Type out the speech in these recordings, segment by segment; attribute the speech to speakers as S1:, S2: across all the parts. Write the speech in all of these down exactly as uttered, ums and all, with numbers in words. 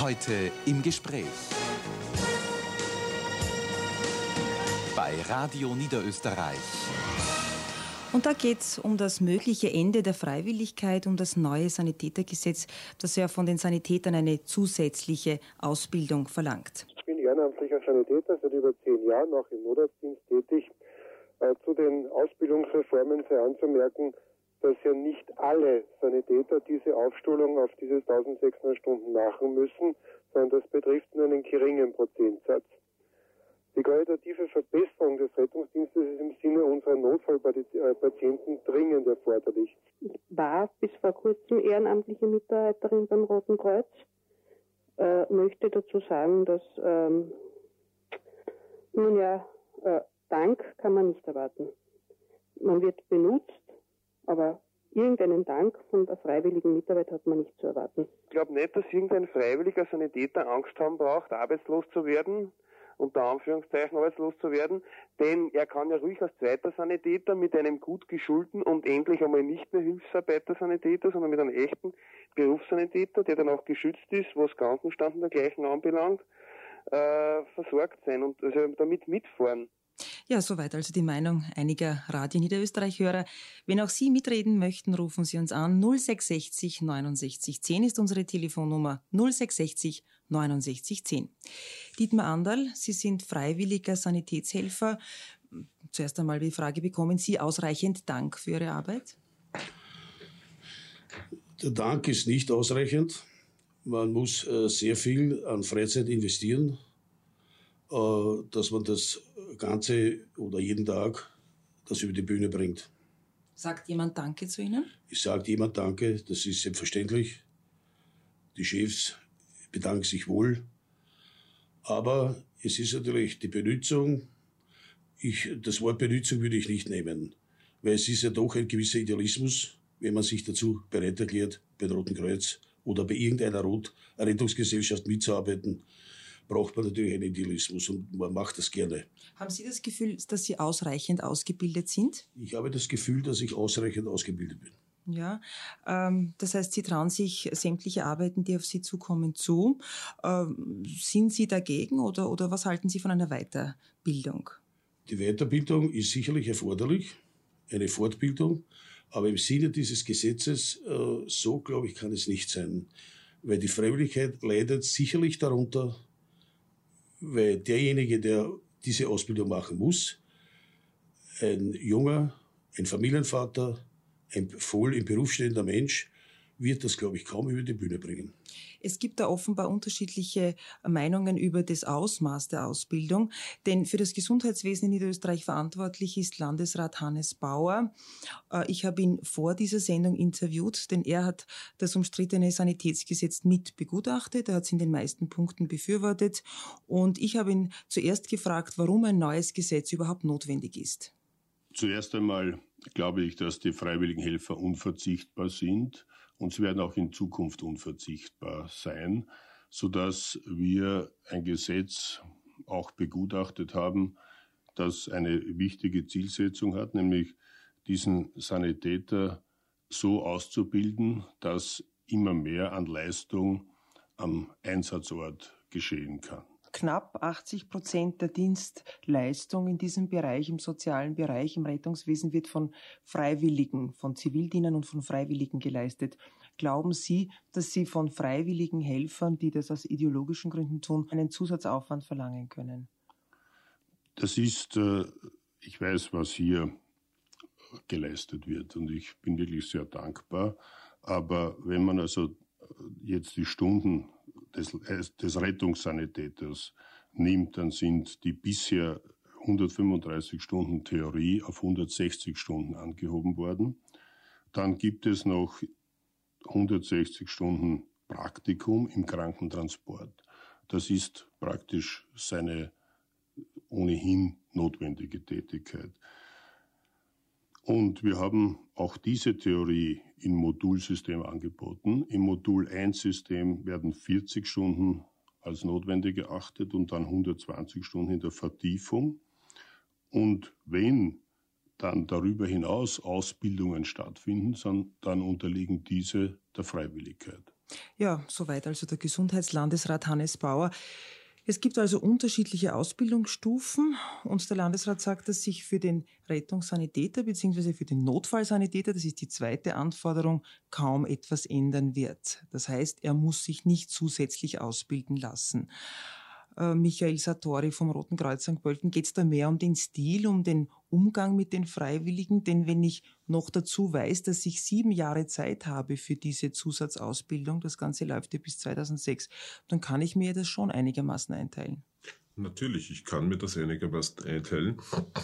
S1: Heute im Gespräch. Bei Radio Niederösterreich.
S2: Und da geht es um das mögliche Ende der Freiwilligkeit, um das neue Sanitätergesetz, das ja von den Sanitätern eine zusätzliche Ausbildung verlangt.
S3: Ich bin ehrenamtlicher Sanitäter, seit über zehn Jahren, auch im Notarztdienst tätig. Äh, zu den Ausbildungsreformen sei anzumerken, dass ja nicht alle Sanitäter diese Aufschulung auf diese eintausendsechshundert Stunden machen müssen, sondern das betrifft nur einen geringen Prozentsatz. Die qualitative Verbesserung des Rettungsdienstes ist im Sinne unserer Notfallpatienten dringend erforderlich.
S4: Ich war bis vor kurzem ehrenamtliche Mitarbeiterin beim Roten Kreuz. Äh, möchte dazu sagen, dass ähm, nun ja, äh, Dank kann man nicht erwarten. Man wird benutzt, aber irgendeinen Dank von der freiwilligen Mitarbeit hat man nicht zu erwarten.
S3: Ich glaube nicht, dass irgendein freiwilliger Sanitäter Angst haben braucht, arbeitslos zu werden, unter Anführungszeichen arbeitslos zu werden, denn er kann ja ruhig als zweiter Sanitäter mit einem gut geschulten und endlich einmal nicht mehr Hilfsarbeiter-Sanitäter, sondern mit einem echten Berufssanitäter, der dann auch geschützt ist, was Krankenstand und dergleichen anbelangt, äh, versorgt sein und also damit mitfahren.
S2: Ja, soweit also die Meinung einiger Radio Niederösterreich-Hörer. Wenn auch Sie mitreden möchten, rufen Sie uns an. null sechs sechzig neunundsechzig zehn ist unsere Telefonnummer. null sechs sechzig neunundsechzig zehn. Dietmar Anderl, Sie sind freiwilliger Sanitätshelfer. Zuerst einmal die Frage, bekommen Sie ausreichend Dank für Ihre Arbeit?
S5: Der Dank ist nicht ausreichend. Man muss äh, sehr viel an Freizeit investieren, äh, dass man das Ganze oder jeden Tag das über die Bühne bringt.
S2: Sagt jemand Danke zu Ihnen?
S5: Es sagt jemand Danke, das ist selbstverständlich. Die Chefs bedanken sich wohl. Aber es ist natürlich die Benutzung. Ich, das Wort Benutzung würde ich nicht nehmen, weil es ist ja doch ein gewisser Idealismus, wenn man sich dazu bereit erklärt, beim Roten Kreuz oder bei irgendeiner Rot- Rettungsgesellschaft mitzuarbeiten, braucht man natürlich einen Idealismus und man macht das gerne.
S2: Haben Sie das Gefühl, dass Sie ausreichend ausgebildet sind?
S5: Ich habe das Gefühl, dass ich ausreichend ausgebildet bin.
S2: Ja, ähm, das heißt, Sie trauen sich sämtliche Arbeiten, die auf Sie zukommen, zu. Ähm, sind Sie dagegen oder, oder was halten Sie von einer Weiterbildung?
S5: Die Weiterbildung ist sicherlich erforderlich, eine Fortbildung, aber im Sinne dieses Gesetzes, äh, so glaube ich, kann es nicht sein. Weil die Freiwilligkeit leidet sicherlich darunter, weil derjenige, der diese Ausbildung machen muss, ein junger, ein Familienvater, ein voll im Beruf stehender Mensch, wird das, glaube ich, kaum über die Bühne bringen.
S2: Es gibt da offenbar unterschiedliche Meinungen über das Ausmaß der Ausbildung, denn für das Gesundheitswesen in Niederösterreich verantwortlich ist Landesrat Hannes Bauer. Ich habe ihn vor dieser Sendung interviewt, denn er hat das umstrittene Sanitätsgesetz mit begutachtet, er hat es in den meisten Punkten befürwortet und ich habe ihn zuerst gefragt, warum ein neues Gesetz überhaupt notwendig ist.
S6: Zuerst einmal glaube ich, dass die freiwilligen Helfer unverzichtbar sind und sie werden auch in Zukunft unverzichtbar sein, sodass wir ein Gesetz auch begutachtet haben, das eine wichtige Zielsetzung hat, nämlich diesen Sanitäter so auszubilden, dass immer mehr an Leistung am Einsatzort geschehen kann.
S7: Knapp achtzig Prozent der Dienstleistung in diesem Bereich, im sozialen Bereich, im Rettungswesen wird von Freiwilligen, von Zivildienern und von Freiwilligen geleistet. Glauben Sie, dass Sie von freiwilligen Helfern, die das aus ideologischen Gründen tun, einen Zusatzaufwand verlangen können?
S6: Das ist, ich weiß, was hier geleistet wird und ich bin wirklich sehr dankbar. Aber wenn man also jetzt die Stunden des, des Rettungssanitäters nimmt, dann sind die bisher hundertfünfunddreißig Stunden Theorie auf hundertsechzig Stunden angehoben worden. Dann gibt es noch hundertsechzig Stunden Praktikum im Krankentransport. Das ist praktisch seine ohnehin notwendige Tätigkeit. Und wir haben auch diese Theorie im Modulsystem angeboten. Im Modul eins System werden vierzig Stunden als notwendig geachtet und dann hundertzwanzig Stunden in der Vertiefung. Und wenn dann darüber hinaus Ausbildungen stattfinden, dann unterliegen diese der Freiwilligkeit.
S2: Ja, soweit also der Gesundheitslandesrat Hannes Bauer. Es gibt also unterschiedliche Ausbildungsstufen und der Landesrat sagt, dass sich für den Rettungssanitäter bzw. für den Notfallsanitäter, das ist die zweite Anforderung, kaum etwas ändern wird. Das heißt, er muss sich nicht zusätzlich ausbilden lassen. Äh, Michael Sartori vom Roten Kreuz Sankt Pölten, geht es da mehr um den Stil, um den Umgang mit den Freiwilligen? Denn wenn ich noch dazu weiß, dass ich sieben Jahre Zeit habe für diese Zusatzausbildung, das Ganze läuft ja bis zweitausendsechs, dann kann ich mir das schon einigermaßen einteilen.
S8: Natürlich, ich kann mir das einigermaßen einteilen.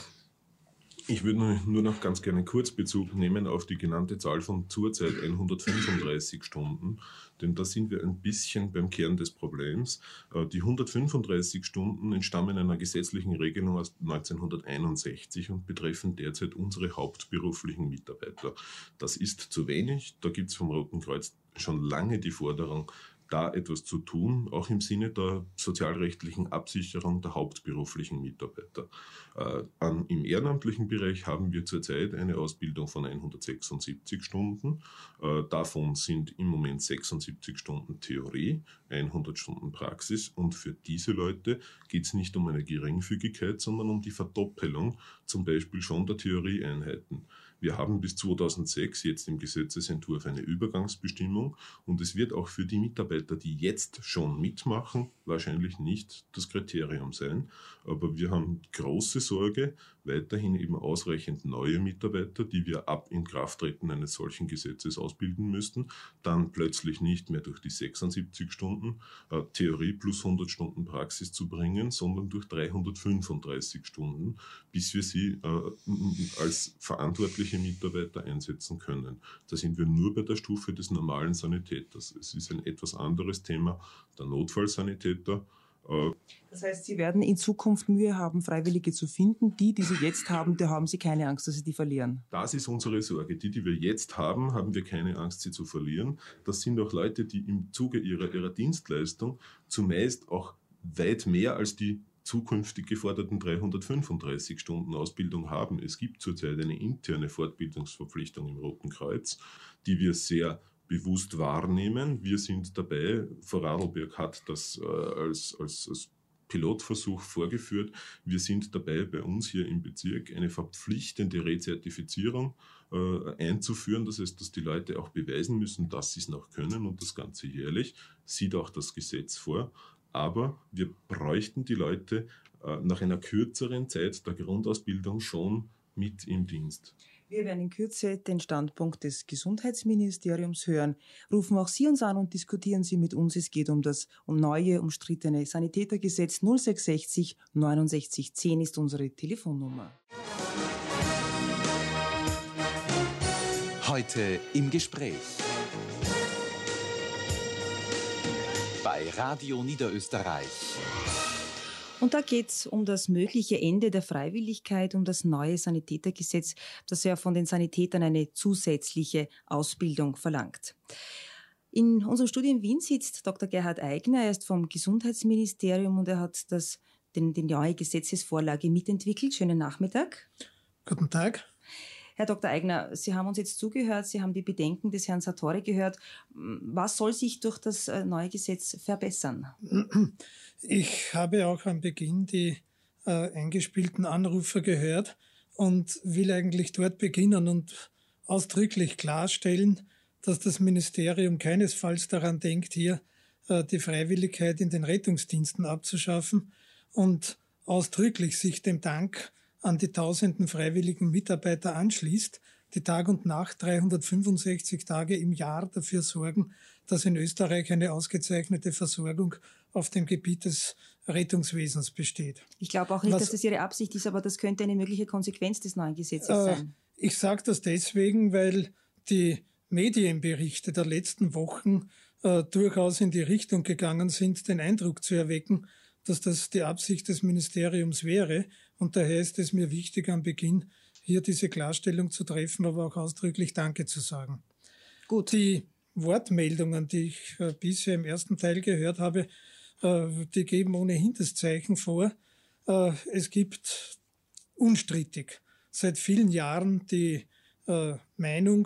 S8: Ich würde nur noch ganz gerne kurz Bezug nehmen auf die genannte Zahl von zurzeit hundertfünfunddreißig Stunden, denn da sind wir ein bisschen beim Kern des Problems. Die hundertfünfunddreißig Stunden entstammen einer gesetzlichen Regelung aus neunzehnhunderteinundsechzig und betreffen derzeit unsere hauptberuflichen Mitarbeiter. Das ist zu wenig, da gibt es vom Roten Kreuz schon lange die Forderung, da etwas zu tun, auch im Sinne der sozialrechtlichen Absicherung der hauptberuflichen Mitarbeiter. Äh, an, Im ehrenamtlichen Bereich haben wir zurzeit eine Ausbildung von hundertsechsundsiebzig Stunden. Äh, davon sind im Moment sechsundsiebzig Stunden Theorie, hundert Stunden Praxis. Und für diese Leute geht es nicht um eine Geringfügigkeit, sondern um die Verdoppelung zum Beispiel schon der Theorieeinheiten. Wir haben bis zweitausendsechs jetzt im Gesetzesentwurf eine Übergangsbestimmung und es wird auch für die Mitarbeiter, die jetzt schon mitmachen, wahrscheinlich nicht das Kriterium sein. Aber wir haben große Sorge, weiterhin eben ausreichend neue Mitarbeiter, die wir ab Inkrafttreten eines solchen Gesetzes ausbilden müssten, dann plötzlich nicht mehr durch die sechsundsiebzig Stunden äh, Theorie plus hundert Stunden Praxis zu bringen, sondern durch dreihundertfünfunddreißig Stunden, bis wir sie äh, als verantwortliche Mitarbeiter einsetzen können. Da sind wir nur bei der Stufe des normalen Sanitäters. Es ist ein etwas anderes Thema, der Notfallsanitäter.
S2: Das heißt, Sie werden in Zukunft Mühe haben, Freiwillige zu finden. Die, die Sie jetzt haben, da haben Sie keine Angst, dass Sie die verlieren.
S8: Das ist unsere Sorge. Die, die wir jetzt haben, haben wir keine Angst, sie zu verlieren. Das sind auch Leute, die im Zuge ihrer, ihrer Dienstleistung zumeist auch weit mehr als die zukünftig geforderten dreihundertfünfunddreißig Stunden Ausbildung haben. Es gibt zurzeit eine interne Fortbildungsverpflichtung im Roten Kreuz, die wir sehr bewusst wahrnehmen. Wir sind dabei, Vorarlberg hat das äh, als, als, als Pilotversuch vorgeführt. Wir sind dabei, bei uns hier im Bezirk eine verpflichtende Rezertifizierung äh, einzuführen. Das heißt, dass die Leute auch beweisen müssen, dass sie es noch können und das Ganze jährlich. Sieht auch das Gesetz vor. Aber wir bräuchten die Leute äh, nach einer kürzeren Zeit der Grundausbildung schon mit im Dienst.
S2: Wir werden in Kürze den Standpunkt des Gesundheitsministeriums hören. Rufen auch Sie uns an und diskutieren Sie mit uns. Es geht um das um neue, umstrittene Sanitätergesetz. null sechs sechs null neunundsechzig zehn ist unsere Telefonnummer.
S1: Heute im Gespräch. Bei Radio Niederösterreich.
S2: Und da geht es um das mögliche Ende der Freiwilligkeit, um das neue Sanitätergesetz, das ja von den Sanitätern eine zusätzliche Ausbildung verlangt. In unserem Studio in Wien sitzt Doktor Gerhard Aigner. Er ist vom Gesundheitsministerium und er hat das, den, die neue Gesetzesvorlage mitentwickelt. Schönen Nachmittag.
S9: Guten Tag.
S2: Herr Doktor Aigner, Sie haben uns jetzt zugehört, Sie haben die Bedenken des Herrn Sartori gehört. Was soll sich durch das neue Gesetz verbessern?
S9: Ich habe auch am Beginn die äh, eingespielten Anrufer gehört und will eigentlich dort beginnen und ausdrücklich klarstellen, dass das Ministerium keinesfalls daran denkt, hier äh, die Freiwilligkeit in den Rettungsdiensten abzuschaffen und ausdrücklich sich dem Dank an die tausenden freiwilligen Mitarbeiter anschließt, die Tag und Nacht dreihundertfünfundsechzig Tage im Jahr dafür sorgen, dass in Österreich eine ausgezeichnete Versorgung auf dem Gebiet des Rettungswesens besteht.
S2: Ich glaube auch nicht,
S9: Was,
S2: dass das Ihre Absicht ist, aber das könnte eine mögliche Konsequenz des neuen Gesetzes äh, sein.
S9: Ich sage das deswegen, weil die Medienberichte der letzten Wochen äh, durchaus in die Richtung gegangen sind, den Eindruck zu erwecken, dass das die Absicht des Ministeriums wäre. Und daher ist es mir wichtig, am Beginn hier diese Klarstellung zu treffen, aber auch ausdrücklich Danke zu sagen.
S2: Gut.
S9: Die Wortmeldungen, die ich äh, bisher im ersten Teil gehört habe, äh, die geben ohnehin das Zeichen vor. Äh, es gibt unstrittig seit vielen Jahren die äh, Meinung,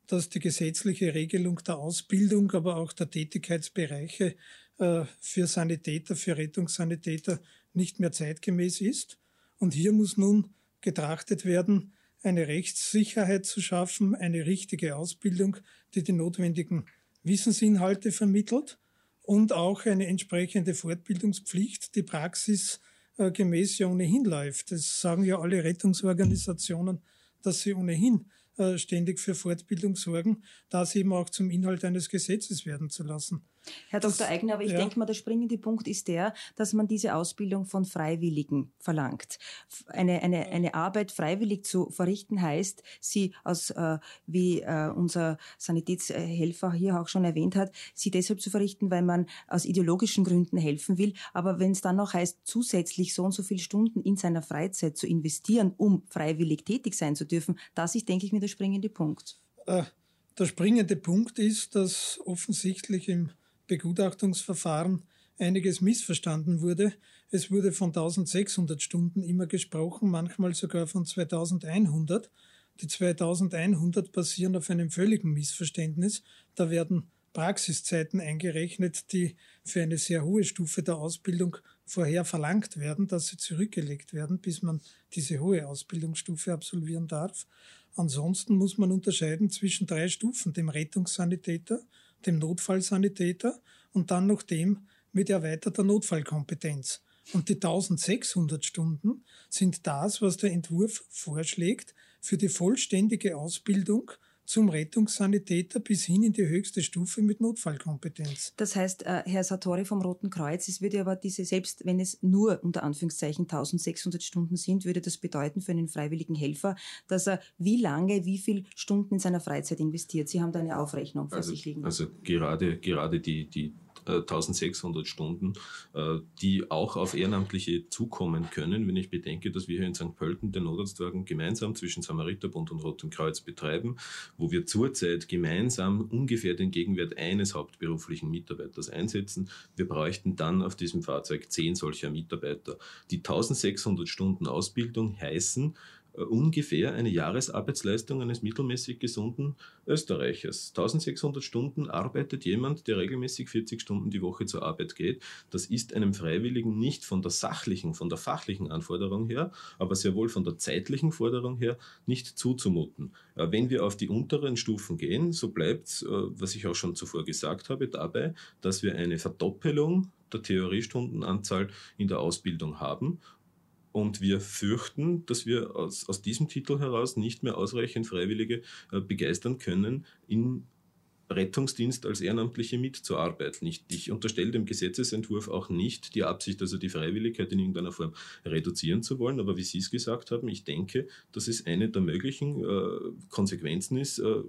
S9: dass die gesetzliche Regelung der Ausbildung, aber auch der Tätigkeitsbereiche äh, für Sanitäter, für Rettungssanitäter nicht mehr zeitgemäß ist. Und hier muss nun getrachtet werden, eine Rechtssicherheit zu schaffen, eine richtige Ausbildung, die die notwendigen Wissensinhalte vermittelt und auch eine entsprechende Fortbildungspflicht, die praxisgemäß ja ohnehin läuft. Das sagen ja alle Rettungsorganisationen, dass sie ohnehin äh, ständig für Fortbildung sorgen, das eben auch zum Inhalt eines Gesetzes werden zu lassen.
S2: Herr Doktor Eigner, aber ich ja. denke mal, der springende Punkt ist der, dass man diese Ausbildung von Freiwilligen verlangt. Eine, eine, eine Arbeit freiwillig zu verrichten heißt, sie aus, äh, wie äh, unser Sanitätshelfer hier auch schon erwähnt hat, sie deshalb zu verrichten, weil man aus ideologischen Gründen helfen will. Aber wenn es dann noch heißt, zusätzlich so und so viele Stunden in seiner Freizeit zu investieren, um freiwillig tätig sein zu dürfen, das ist, denke ich mir, der springende Punkt.
S9: Äh, der springende Punkt ist, dass offensichtlich im Begutachtungsverfahren einiges missverstanden wurde. Es wurde von eintausendsechshundert Stunden immer gesprochen, manchmal sogar von zweitausendeinhundert. Die zweitausendeinhundert basieren auf einem völligen Missverständnis. Da werden Praxiszeiten eingerechnet, die für eine sehr hohe Stufe der Ausbildung vorher verlangt werden, dass sie zurückgelegt werden, bis man diese hohe Ausbildungsstufe absolvieren darf. Ansonsten muss man unterscheiden zwischen drei Stufen, dem Rettungssanitäter, dem Notfallsanitäter und dann noch dem mit erweiterter Notfallkompetenz. Und die eintausendsechshundert Stunden sind das, was der Entwurf vorschlägt, für die vollständige Ausbildung zum Rettungssanitäter bis hin in die höchste Stufe mit Notfallkompetenz.
S2: Das heißt, äh, Herr Sartori vom Roten Kreuz, es würde aber diese, selbst wenn es nur unter Anführungszeichen eintausendsechshundert Stunden sind, würde das bedeuten für einen freiwilligen Helfer, dass er wie lange, wie viele Stunden in seiner Freizeit investiert. Sie haben da eine Aufrechnung vor
S8: also,
S2: sich liegen.
S8: Also gerade, gerade die, die eintausendsechshundert Stunden, die auch auf Ehrenamtliche zukommen können, wenn ich bedenke, dass wir hier in Sankt Pölten den Notarztwagen gemeinsam zwischen Samariterbund und Rotem Kreuz betreiben, wo wir zurzeit gemeinsam ungefähr den Gegenwert eines hauptberuflichen Mitarbeiters einsetzen. Wir bräuchten dann auf diesem Fahrzeug zehn solcher Mitarbeiter. Die eintausendsechshundert Stunden Ausbildung heißen ungefähr eine Jahresarbeitsleistung eines mittelmäßig gesunden Österreichers. eintausendsechshundert Stunden arbeitet jemand, der regelmäßig vierzig Stunden die Woche zur Arbeit geht. Das ist einem Freiwilligen nicht von der sachlichen, von der fachlichen Anforderung her, aber sehr wohl von der zeitlichen Forderung her nicht zuzumuten. Wenn wir auf die unteren Stufen gehen, so bleibt, was ich auch schon zuvor gesagt habe, dabei, dass wir eine Verdoppelung der Theoriestundenanzahl in der Ausbildung haben. Und wir fürchten, dass wir aus, aus diesem Titel heraus nicht mehr ausreichend Freiwillige äh, begeistern können, im Rettungsdienst als Ehrenamtliche mitzuarbeiten. Ich, ich unterstelle dem Gesetzesentwurf auch nicht die Absicht, also die Freiwilligkeit in irgendeiner Form reduzieren zu wollen. Aber wie Sie es gesagt haben, ich denke, dass es eine der möglichen äh, Konsequenzen ist, äh,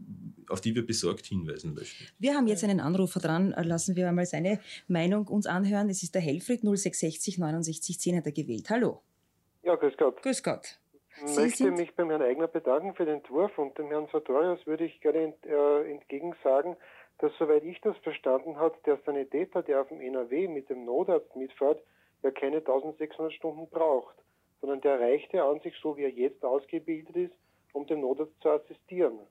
S8: auf die wir besorgt hinweisen möchten.
S2: Wir haben jetzt einen Anrufer dran. Lassen wir einmal seine Meinung uns anhören. Es ist der Helfried null sechs sechs null neunundsechzig zehn hat er gewählt. Hallo.
S3: Ja, grüß Gott.
S2: Grüß Gott.
S3: Ich möchte mich beim Herrn Eigner bedanken für den Entwurf und dem Herrn Sartorius würde ich gerne ent, äh, entgegen sagen, dass, soweit ich das verstanden habe, der Sanitäter, der auf dem N R W mit dem Notarzt mitfährt, ja keine eintausendsechshundert Stunden braucht, sondern der reicht ja an sich, so wie er jetzt ausgebildet ist, um dem Notarzt zu assistieren.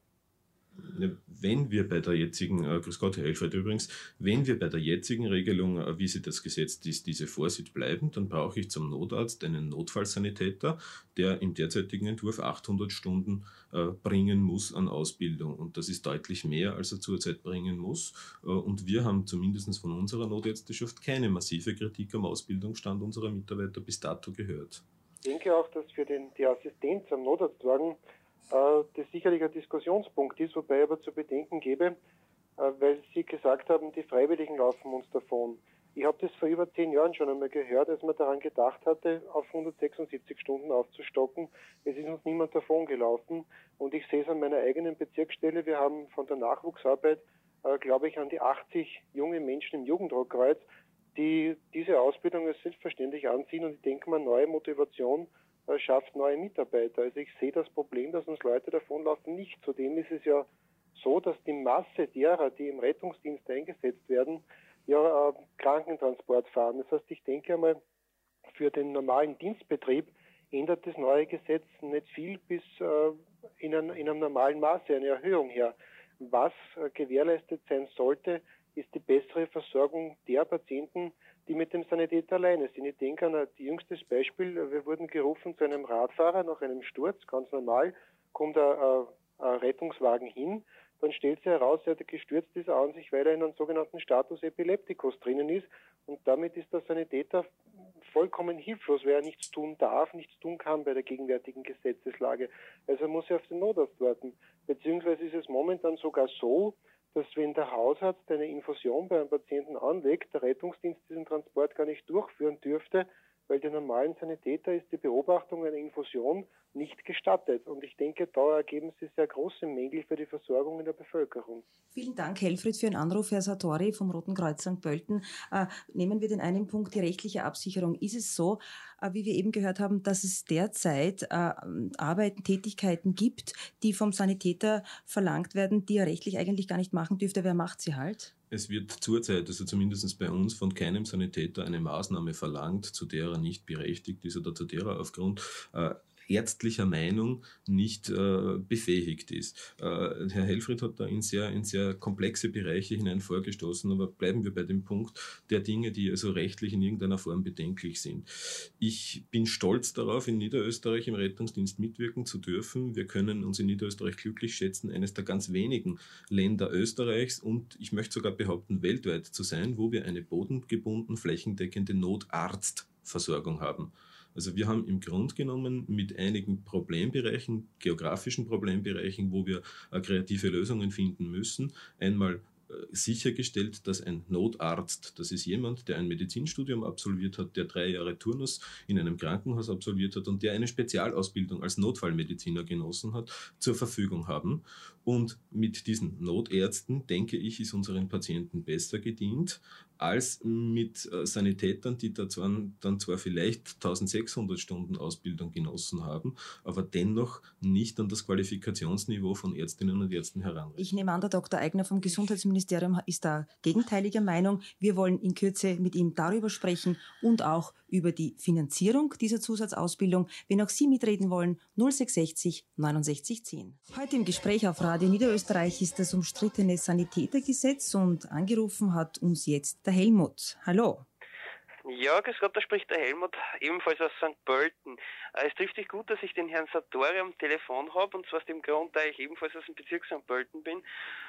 S8: Wenn wir bei der jetzigen, äh, grüß Gott, Herr Elfried übrigens, wenn wir bei der jetzigen Regelung, äh, wie sie das Gesetz ist, diese vorsieht, bleiben, dann brauche ich zum Notarzt einen Notfallsanitäter, der im derzeitigen Entwurf achthundert Stunden äh, bringen muss an Ausbildung. Und das ist deutlich mehr, als er zurzeit bringen muss. Äh, und wir haben zumindest von unserer Notärzteschaft keine massive Kritik am Ausbildungsstand unserer Mitarbeiter bis dato gehört.
S3: Ich denke auch, dass für den, die Assistenz am Notarztwagen das sicherlich ein Diskussionspunkt ist, wobei ich aber zu bedenken gebe, weil Sie gesagt haben, die Freiwilligen laufen uns davon. Ich habe das vor über zehn Jahren schon einmal gehört, als man daran gedacht hatte, auf hundertsechsundsiebzig Stunden aufzustocken. Es ist uns niemand davon gelaufen und ich sehe es an meiner eigenen Bezirksstelle. Wir haben von der Nachwuchsarbeit, äh, glaube ich, an die achtzig junge Menschen im Jugenddruckkreuz, die diese Ausbildung als selbstverständlich ansehen und ich denke mal, neue Motivation schafft neue Mitarbeiter. Also ich sehe das Problem, dass uns Leute davonlaufen, nicht. Zudem ist es ja so, dass die Masse derer, die im Rettungsdienst eingesetzt werden, ja äh, Krankentransport fahren. Das heißt, ich denke einmal, für den normalen Dienstbetrieb ändert das neue Gesetz nicht viel bis, äh, in, ein, in einem normalen Maße eine Erhöhung her. Was äh, gewährleistet sein sollte, ist die bessere Versorgung der Patienten, die mit dem Sanitäter alleine sind. Ich denke an ein jüngstes Beispiel. Wir wurden gerufen zu einem Radfahrer nach einem Sturz, ganz normal, kommt ein, ein, ein Rettungswagen hin, dann stellt sich heraus, er gestürzt ist an sich, weil er in einem sogenannten Status Epilepticus drinnen ist, und damit ist der Sanitäter vollkommen hilflos, weil er nichts tun darf, nichts tun kann bei der gegenwärtigen Gesetzeslage. Also muss er auf den Notarzt warten. Beziehungsweise ist es momentan sogar so, dass wenn der Hausarzt eine Infusion bei einem Patienten anlegt, der Rettungsdienst diesen Transport gar nicht durchführen dürfte, weil der normalen Sanitäter ist die Beobachtung einer Infusion nicht gestattet. Und ich denke, da ergeben sich sehr große Mängel für die Versorgung in der Bevölkerung.
S2: Vielen Dank, Helfried, für Ihren Anruf, Herr Sartori vom Roten Kreuz Sankt Pölten. Äh, nehmen wir den einen Punkt, die rechtliche Absicherung. Ist es so, äh, wie wir eben gehört haben, dass es derzeit äh, Arbeiten, Tätigkeiten gibt, die vom Sanitäter verlangt werden, die er rechtlich eigentlich gar nicht machen dürfte? Wer macht sie halt?
S8: Es wird zurzeit, also zumindest bei uns, von keinem Sanitäter eine Maßnahme verlangt, zu der er nicht berechtigt ist oder zu der er aufgrund äh, ärztlicher Meinung nicht äh, befähigt ist. Äh, Herr Helfried hat da in sehr, in sehr komplexe Bereiche hinein vorgestoßen, aber bleiben wir bei dem Punkt der Dinge, die also rechtlich in irgendeiner Form bedenklich sind. Ich bin stolz darauf, in Niederösterreich im Rettungsdienst mitwirken zu dürfen. Wir können uns in Niederösterreich glücklich schätzen, eines der ganz wenigen Länder Österreichs und ich möchte sogar behaupten, weltweit zu sein, wo wir eine bodengebunden, flächendeckende Notarztversorgung haben. Also wir haben im Grunde genommen mit einigen Problembereichen, geografischen Problembereichen, wo wir äh, kreative Lösungen finden müssen, einmal äh, sichergestellt, dass ein Notarzt, das ist jemand, der ein Medizinstudium absolviert hat, der drei Jahre Turnus in einem Krankenhaus absolviert hat und der eine Spezialausbildung als Notfallmediziner genossen hat, zur Verfügung haben. Und mit diesen Notärzten, denke ich, ist unseren Patienten besser gedient, als mit äh, Sanitätern, die da zwar, dann zwar vielleicht eintausendsechshundert Stunden Ausbildung genossen haben, aber dennoch nicht an das Qualifikationsniveau von Ärztinnen und Ärzten heranreichen.
S2: Ich nehme an, der Doktor Eigner vom Gesundheitsministerium ist da gegenteiliger Meinung. Wir wollen in Kürze mit ihm darüber sprechen und auch über die Finanzierung dieser Zusatzausbildung. Wenn auch Sie mitreden wollen, null sechs sechzig neunundsechzig zehn. Heute im Gespräch auf Radio Niederösterreich ist das umstrittene Sanitätergesetz und angerufen hat uns jetzt der Helmut. Hallo.
S10: Ja, grüß Gott, da spricht der Helmut, ebenfalls aus Sankt Pölten. Es trifft sich gut, dass ich den Herrn Sartori am Telefon habe, und zwar aus dem Grund, da ich ebenfalls aus dem Bezirk Sankt Pölten bin.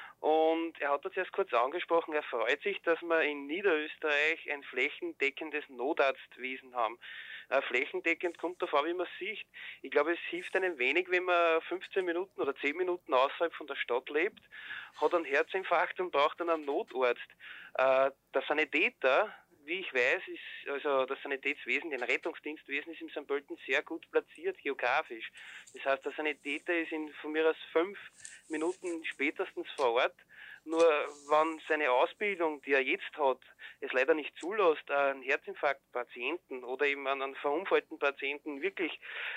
S10: Und er hat uns erst kurz angesprochen, er freut sich, dass wir in Niederösterreich ein flächendeckendes Notarztwesen haben. Äh, flächendeckend kommt davor, wie man sieht. Ich glaube, es hilft einem wenig, wenn man fünfzehn Minuten oder zehn Minuten außerhalb von der Stadt lebt, hat einen Herzinfarkt und braucht dann einen Notarzt. Äh, der Sanitäter, wie ich weiß, ist also das Sanitätswesen, den Rettungsdienstwesen ist in Sankt Pölten sehr gut platziert, geografisch. Das heißt, der Sanitäter ist in von mir aus fünf Minuten spätestens vor Ort. Nur wenn seine Ausbildung, die er jetzt hat, es leider nicht zulässt, einen Herzinfarktpatienten oder eben einen verunfallten Patienten wirklich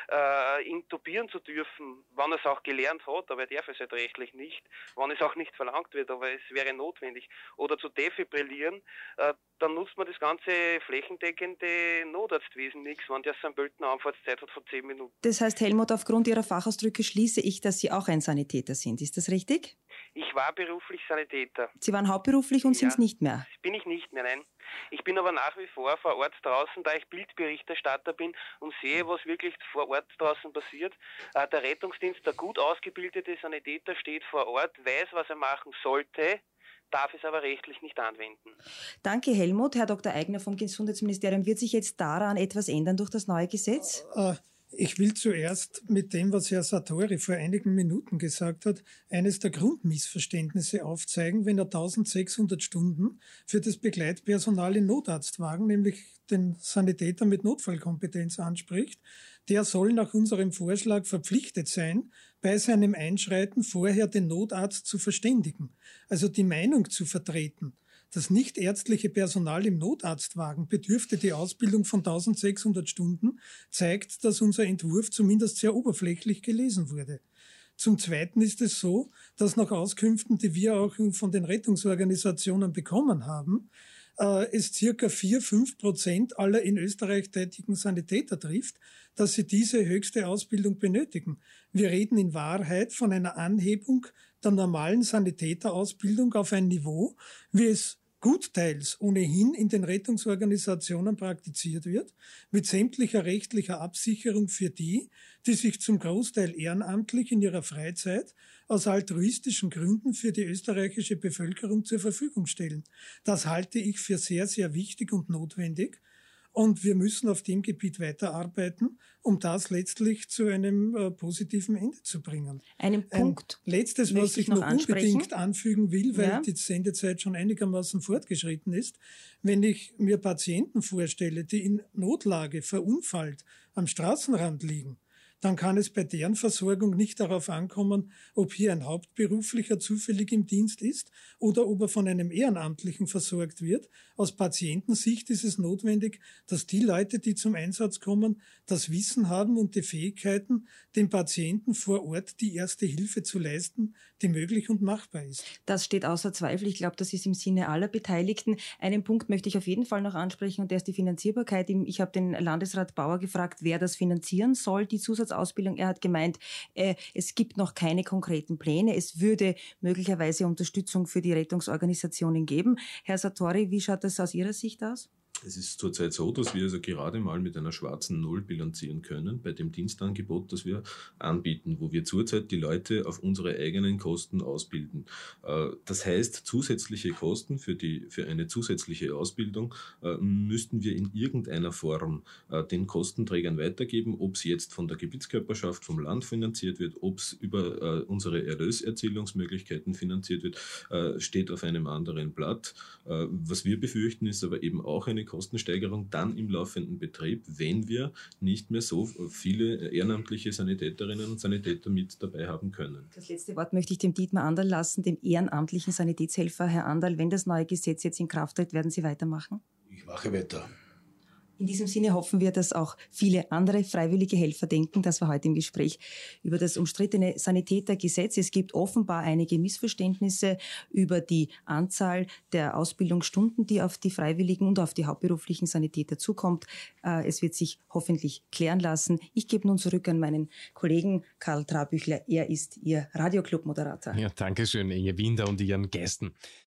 S10: äh, intubieren zu dürfen, wenn er es auch gelernt hat, aber er darf es halt rechtlich nicht, wenn es auch nicht verlangt wird, aber es wäre notwendig, oder zu defibrillieren, äh, dann nutzt man das ganze flächendeckende Notarztwesen nichts, wenn der Sankt Pölten eine Anfahrtszeit hat von zehn Minuten.
S2: Das heißt, Helmut, aufgrund Ihrer Fachausdrücke schließe ich, dass Sie auch ein Sanitäter sind. Ist das richtig?
S10: Ich war beruflich Sanitäter.
S2: Sie waren hauptberuflich und
S10: ja,
S2: sind es nicht mehr?
S10: Bin ich nicht mehr, nein. Ich bin aber nach wie vor vor Ort draußen, da ich Bildberichterstatter bin und sehe, was wirklich vor Ort draußen passiert. Äh, der Rettungsdienst, der gut ausgebildete Sanitäter steht vor Ort, weiß, was er machen sollte, darf es aber rechtlich nicht anwenden.
S2: Danke, Helmut. Herr Doktor Eigner vom Gesundheitsministerium, wird sich jetzt daran etwas ändern durch das neue Gesetz?
S9: Äh, Ich will zuerst mit dem, was Herr Sartori vor einigen Minuten gesagt hat, eines der Grundmissverständnisse aufzeigen, wenn er eintausendsechshundert Stunden für das Begleitpersonal in Notarztwagen, nämlich den Sanitäter mit Notfallkompetenz anspricht. Der soll nach unserem Vorschlag verpflichtet sein, bei seinem Einschreiten vorher den Notarzt zu verständigen, also die Meinung zu vertreten. Das nichtärztliche Personal im Notarztwagen bedürfte die Ausbildung von eintausendsechshundert Stunden, zeigt, dass unser Entwurf zumindest sehr oberflächlich gelesen wurde. Zum Zweiten ist es so, dass nach Auskünften, die wir auch von den Rettungsorganisationen bekommen haben, äh, es circa vier, fünf Prozent aller in Österreich tätigen Sanitäter trifft, dass sie diese höchste Ausbildung benötigen. Wir reden in Wahrheit von einer Anhebung der normalen Sanitäterausbildung auf ein Niveau, wie es gutteils ohnehin in den Rettungsorganisationen praktiziert wird, mit sämtlicher rechtlicher Absicherung für die, die sich zum Großteil ehrenamtlich in ihrer Freizeit aus altruistischen Gründen für die österreichische Bevölkerung zur Verfügung stellen. Das halte ich für sehr, sehr wichtig und notwendig. Und wir müssen auf dem Gebiet weiterarbeiten, um das letztlich zu einem äh, positiven Ende zu bringen.
S2: Einen Punkt.
S9: Ein letztes, was ich noch, noch unbedingt anfügen will, weil ja. die Sendezeit schon einigermaßen fortgeschritten ist. Wenn ich mir Patienten vorstelle, die in Notlage verunfallt am Straßenrand liegen, dann kann es bei deren Versorgung nicht darauf ankommen, ob hier ein Hauptberuflicher zufällig im Dienst ist oder ob er von einem Ehrenamtlichen versorgt wird. Aus Patientensicht ist es notwendig, dass die Leute, die zum Einsatz kommen, das Wissen haben und die Fähigkeiten, den Patienten vor Ort die erste Hilfe zu leisten, die möglich und machbar ist.
S2: Das steht außer Zweifel. Ich glaube, das ist im Sinne aller Beteiligten. Einen Punkt möchte ich auf jeden Fall noch ansprechen, und der ist die Finanzierbarkeit. Ich habe den Landesrat Bauer gefragt, wer das finanzieren soll, die Zusatzausbildung. Er hat gemeint, äh, es gibt noch keine konkreten Pläne. Es würde möglicherweise Unterstützung für die Rettungsorganisationen geben. Herr Sartori, wie schaut das aus Ihrer Sicht aus?
S8: Es ist zurzeit so, dass wir also gerade mal mit einer schwarzen Null bilanzieren können bei dem Dienstangebot, das wir anbieten, wo wir zurzeit die Leute auf unsere eigenen Kosten ausbilden. Das heißt, zusätzliche Kosten für die für eine zusätzliche Ausbildung müssten wir in irgendeiner Form den Kostenträgern weitergeben, ob es jetzt von der Gebietskörperschaft, vom Land finanziert wird, ob es über unsere Erlöserzielungsmöglichkeiten finanziert wird, steht auf einem anderen Blatt. Was wir befürchten, ist aber eben auch eine Kostensteigerung dann im laufenden Betrieb, wenn wir nicht mehr so viele ehrenamtliche Sanitäterinnen und Sanitäter mit dabei haben können.
S2: Das letzte Wort möchte ich dem Dietmar Anderl lassen, dem ehrenamtlichen Sanitätshelfer. Herr Anderl, wenn das neue Gesetz jetzt in Kraft tritt, werden Sie weitermachen?
S5: Ich mache weiter.
S2: In diesem Sinne hoffen wir, dass auch viele andere freiwillige Helfer denken. Das war heute im Gespräch über das umstrittene Sanitätergesetz. Es gibt offenbar einige Missverständnisse über die Anzahl der Ausbildungsstunden, die auf die freiwilligen und auf die hauptberuflichen Sanitäter zukommt. Es wird sich hoffentlich klären lassen. Ich gebe nun zurück an meinen Kollegen Karl Trabüchler. Er ist Ihr Radioclub-Moderator.
S11: Ja, danke schön, Inge Winder und Ihren Gästen.